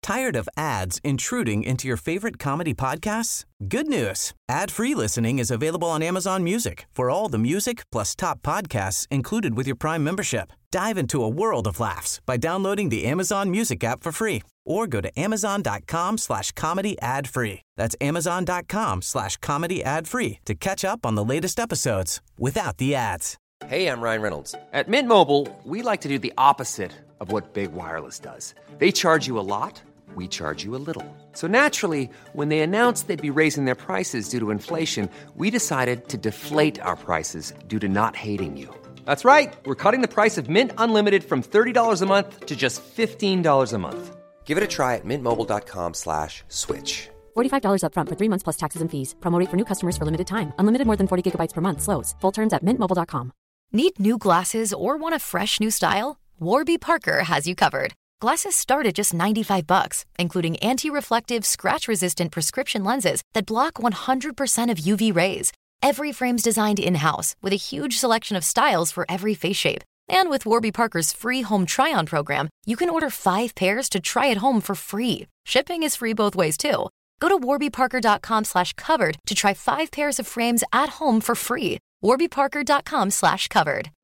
Tired of ads intruding into your favorite comedy podcasts? Good news. Ad-free listening is available on Amazon Music for all the music plus top podcasts included with your Prime membership. Dive into a world of laughs by downloading the Amazon Music app for free or go to amazon.com/comedy ad-free. That's amazon.com/comedy ad-free to catch up on the latest episodes without the ads. Hey, I'm Ryan Reynolds. At Mint Mobile, we like to do the opposite of what Big Wireless does. They charge you a lot, we charge you a little. So naturally, when they announced they'd be raising their prices due to inflation, we decided to deflate our prices due to not hating you. That's right. We're cutting the price of Mint Unlimited from $30 a month to just $15 a month. Give it a try at mintmobile.com/switch. $45 up front for 3 months plus taxes and fees. Promo rate for new customers for limited time. Unlimited more than 40 gigabytes per month. Slows full terms at mintmobile.com. Need new glasses or want a fresh new style? Warby Parker has you covered. Glasses start at just $95, including anti-reflective, scratch-resistant prescription lenses that block 100% of UV rays. Every frame's designed in-house with a huge selection of styles for every face shape. And with Warby Parker's free home try-on program, you can order 5 pairs to try at home for free. Shipping is free both ways, too. Go to warbyparker.com/covered to try 5 pairs of frames at home for free. warbyparker.com/covered.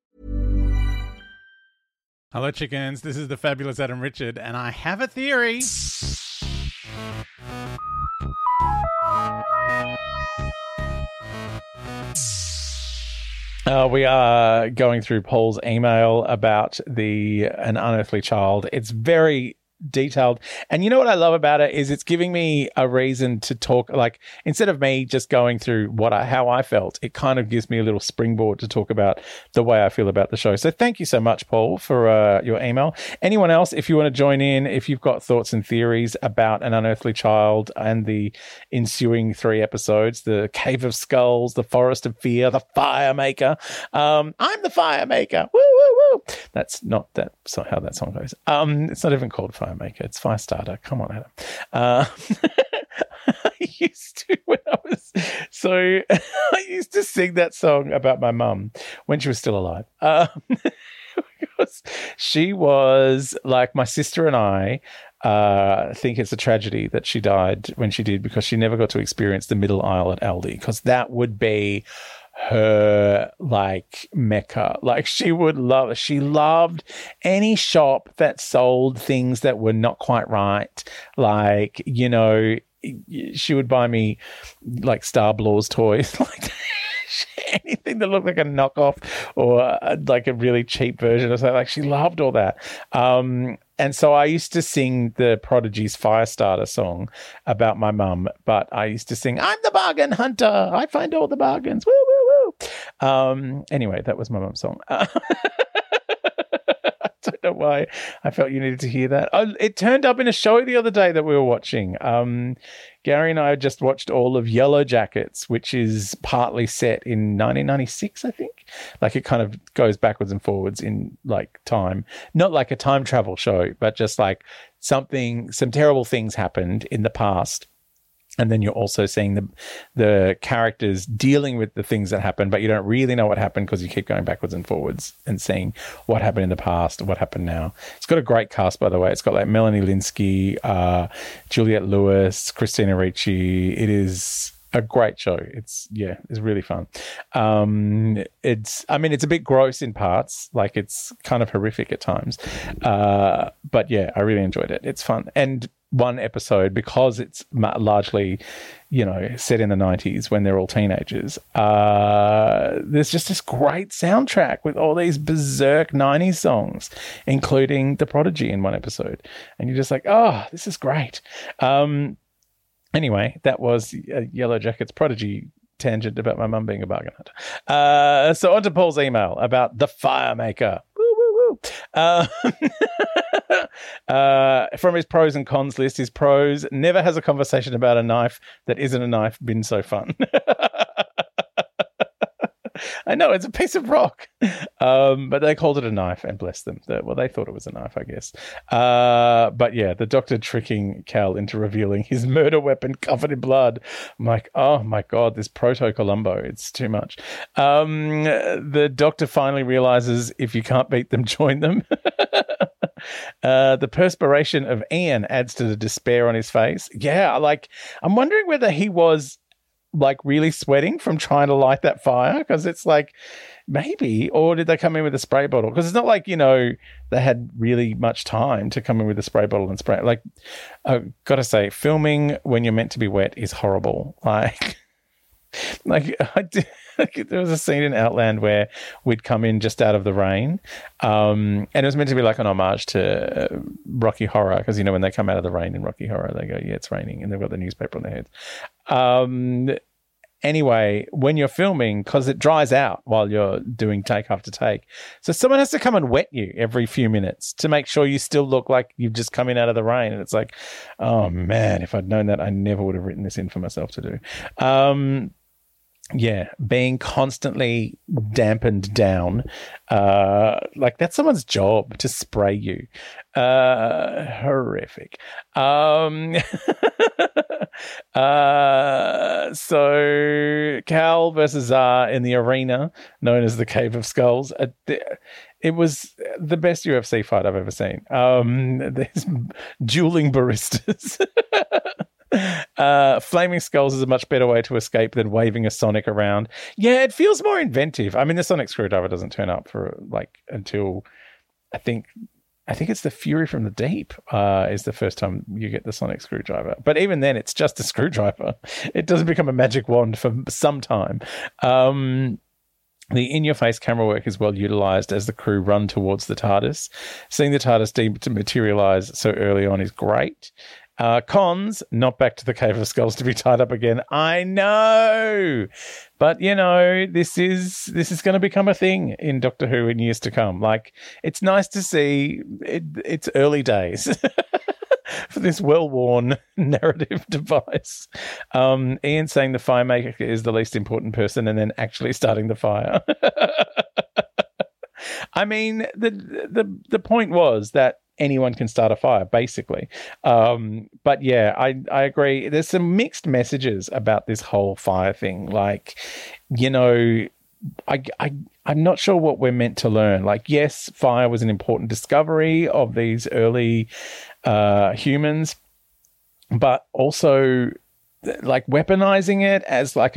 Hello, chickens. This is the fabulous Adam Richard, and I have a theory. We are going through Paul's email about an unearthly child. It's very detailed, and you know what I love about it is it's giving me a reason to talk. Like, instead of me just going through how I felt, it kind of gives me a little springboard to talk about the way I feel about the show. So thank you so much, Paul, for your email. Anyone else, if you want to join in, if you've got thoughts and theories about An Unearthly Child and the ensuing 3 episodes, the Cave of Skulls, the Forest of Fear, the Fire Maker. I'm the Fire Maker. Woo, woo, woo. That's not how that song goes. It's not even called Fire Maker. It's Firestarter. Come on, Adam. I used to sing that song about my mum when she was still alive. Because she was like, my sister and I think it's a tragedy that she died when she did, because she never got to experience the middle aisle at Aldi, because that would be her like mecca. Like, she loved any shop that sold things that were not quite right. Like, you know, she would buy me like Star Blaw's toys, like anything that looked like a knockoff or like a really cheap version or something. Like, she loved all that. And so I used to sing the Prodigy's Firestarter song about my mum, but I used to sing, I'm the bargain hunter, I find all the bargains, woo, woo, woo. Anyway, that was my mum's song. I don't know why I felt you needed to hear that. It turned up in a show the other day that we were watching. Gary and I just watched all of Yellow Jackets, which is partly set in 1996, I think. Like, it kind of goes backwards and forwards in like time. Not like a time travel show, but just like some terrible things happened in the past. And then you're also seeing the characters dealing with the things that happened, but you don't really know what happened because you keep going backwards and forwards and seeing what happened in the past, what happened now. It's got a great cast, by the way. It's got like Melanie Linsky, Juliette Lewis, Christina Ricci. It is a great show. It's really fun. It's a bit gross in parts, like it's kind of horrific at times. But yeah, I really enjoyed it. It's fun. And one episode, because it's largely, you know, set in the 90s when they're all teenagers, there's just this great soundtrack with all these berserk 90s songs, including The Prodigy in one episode. And you're just like, oh, this is great. Anyway, that was Yellow Jacket's Prodigy tangent about my mum being a bargain hunter. So on to Paul's email about the Fire Maker. Woo, woo, woo. From his pros and cons list, his pros: never has a conversation about a knife that isn't a knife been so fun. I know, it's a piece of rock. But they called it a knife, and bless them. They thought it was a knife, I guess. But yeah, the doctor tricking Cal into revealing his murder weapon covered in blood. I'm like, oh my God, this proto-Columbo, it's too much. The doctor finally realizes if you can't beat them, join them. The perspiration of Ian adds to the despair on his face. Yeah, like, I'm wondering whether he was, like, really sweating from trying to light that fire, because it's like, maybe, or did they come in with a spray bottle? Because it's not like, you know, they had really much time to come in with a spray bottle and spray. Like, I've got to say, filming when you're meant to be wet is horrible. Like there was a scene in Outland where we'd come in just out of the rain, and it was meant to be like an homage to Rocky Horror, because, you know, when they come out of the rain in Rocky Horror, they go, yeah, it's raining, and they've got the newspaper on their heads. Anyway, when you're filming, because it dries out while you're doing take after take, so someone has to come and wet you every few minutes to make sure you still look like you've just come in out of the rain. And it's like, oh man, if I'd known that, I never would have written this in for myself to do. Yeah, being constantly dampened down. Like, that's someone's job to spray you. Horrific. So Cal versus Zar in the arena known as the Cave of Skulls. It was the best UFC fight I've ever seen. There's dueling baristas. Flaming skulls is a much better way to escape than waving a sonic around. Yeah, it feels more inventive. I mean, the sonic screwdriver doesn't turn up for until I think it's the Fury from the Deep is the first time you get the sonic screwdriver. But even then, it's just a screwdriver. It doesn't become a magic wand for some time. The in-your-face camera work is well utilised as the crew run towards the TARDIS. Seeing the TARDIS dematerialise so early on is great. Cons, not back to the Cave of Skulls to be tied up again. I know, but you know, this is going to become a thing in Doctor Who in years to come. Like, it's nice to see it's early days for this well-worn narrative device. Ian saying the firemaker is the least important person and then actually starting the fire. I mean, the point was that anyone can start a fire, basically. But yeah, I agree. There's some mixed messages about this whole fire thing. Like, you know, I'm not sure what we're meant to learn. Like, yes, fire was an important discovery of these early humans, but also, like, weaponizing it as like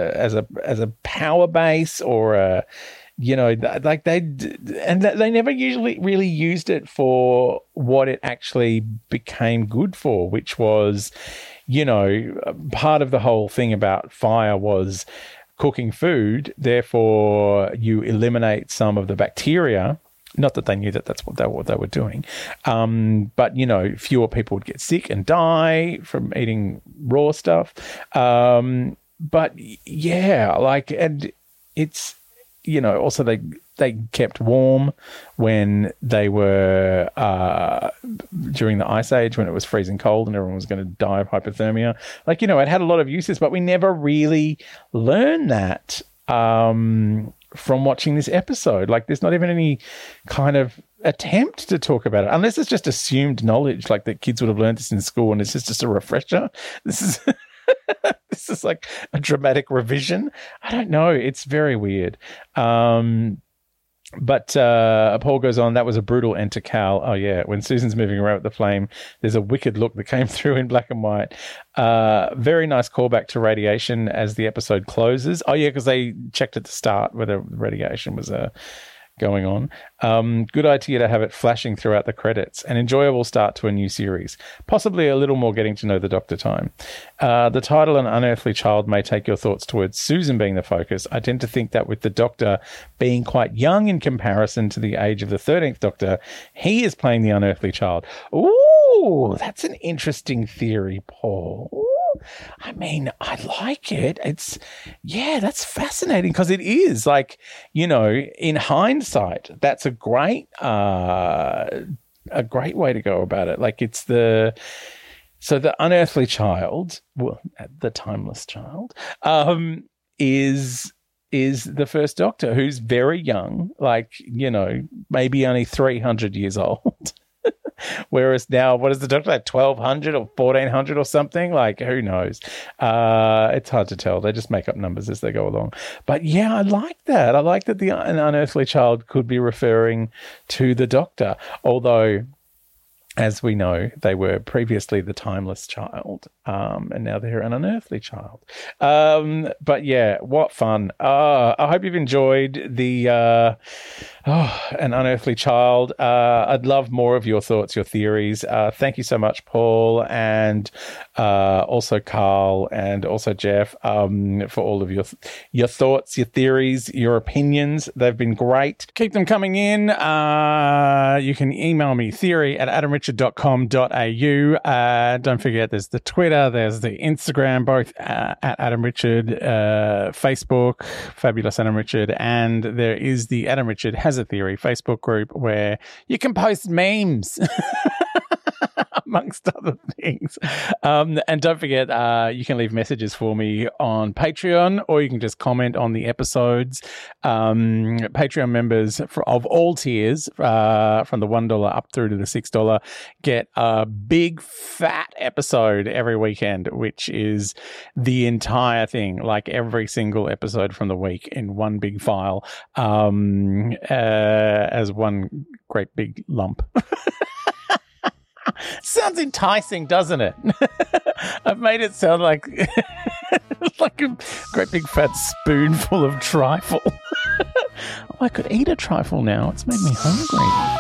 a power base or a, you know, like they never usually really used it for what it actually became good for, which was, you know, part of the whole thing about fire was cooking food. Therefore, you eliminate some of the bacteria. Not that they knew that that's what they were doing. But, you know, fewer people would get sick and die from eating raw stuff. But yeah, like, and it's, you know, also they kept warm when they were during the Ice Age, when it was freezing cold and everyone was going to die of hypothermia. Like, you know, it had a lot of uses, but we never really learned that from watching this episode. Like, there's not even any kind of attempt to talk about it, unless it's just assumed knowledge, like that kids would have learned this in school and it's just a refresher. This is... This is like a dramatic revision. I don't know. It's very weird. But Paul goes on, that was a brutal end to Cal. Oh, yeah. When Susan's moving around with the flame, there's a wicked look that came through in black and white. Very nice callback to radiation as the episode closes. Oh, yeah, because they checked at the start whether radiation was going on. Good idea to have it flashing throughout the credits. An enjoyable start to a new series. Possibly a little more getting to know the Doctor time. The title, An Unearthly Child, may take your thoughts towards Susan being the focus. I tend to think that with the Doctor being quite young in comparison to the age of the 13th Doctor, he is playing the unearthly child. Ooh, that's an interesting theory, Paul. Ooh. I mean, I like it. It's, yeah, that's fascinating, because it is like, you know, in hindsight, that's a great way to go about it. Like, it's the unearthly child, well, the timeless child, is the first Doctor, who's very young, like, you know, maybe only 300 years old. Whereas now, what is the doctor like, 1,200 or 1,400 or something? Like, who knows? It's hard to tell. They just make up numbers as they go along. But yeah, I like that. I like that an unearthly child could be referring to the Doctor, although, as we know, they were previously the timeless child, and now they're an unearthly child. But yeah, what fun. I hope you've enjoyed the an unearthly child. I'd love more of your thoughts, your theories. Thank you so much, Paul, and also Carl, and also Jeff, for all of your thoughts, your theories, your opinions. They've been great. Keep them coming in. You can email me, theory@adamrichard.com.au. Don't forget, there's the Twitter, there's the Instagram, both at Adam Richard, Facebook, Fabulous Adam Richard, and there is the Adam Richard Has a Theory Facebook group where you can post memes. Amongst other things. And don't forget, you can leave messages for me on Patreon, or you can just comment on the episodes. Patreon members of all tiers, from the $1 up through to the $6, get a big fat episode every weekend, which is the entire thing, like every single episode from the week in one big file, as one great big lump. Sounds enticing, doesn't it? I've made it sound like like a great big fat spoonful of trifle. Oh, I could eat a trifle now. It's made me hungry.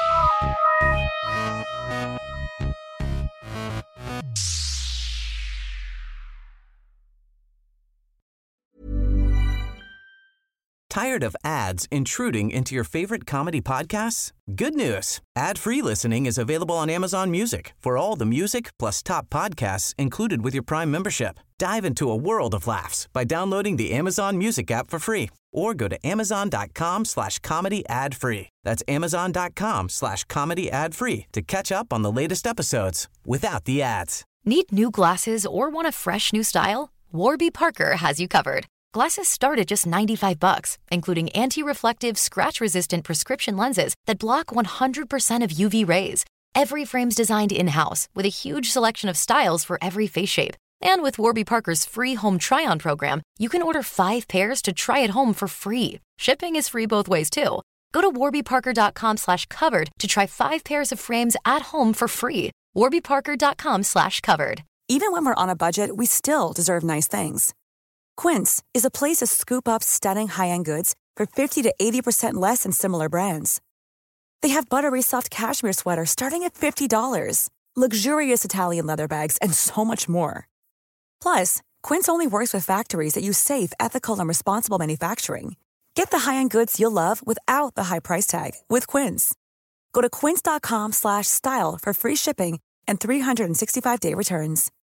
Tired of ads intruding into your favorite comedy podcasts? Good news. Ad-free listening is available on Amazon Music for all the music plus top podcasts included with your Prime membership. Dive into a world of laughs by downloading the Amazon Music app for free, or go to amazon.com/comedy ad-free. That's amazon.com/comedy ad-free to catch up on the latest episodes without the ads. Need new glasses or want a fresh new style? Warby Parker has you covered. Glasses start at just $95, including anti-reflective, scratch-resistant prescription lenses that block 100% of UV rays. Every frame's designed in-house with a huge selection of styles for every face shape. And with Warby Parker's free home try-on program, you can order 5 pairs to try at home for free. Shipping is free both ways, too. Go to warbyparker.com/covered to try 5 pairs of frames at home for free. warbyparker.com/covered. Even when we're on a budget, we still deserve nice things. Quince is a place to scoop up stunning high-end goods for 50 to 80% less than similar brands. They have buttery soft cashmere sweaters starting at $50, luxurious Italian leather bags, and so much more. Plus, Quince only works with factories that use safe, ethical, and responsible manufacturing. Get the high-end goods you'll love without the high price tag with Quince. Go to quince.com/style for free shipping and 365-day returns.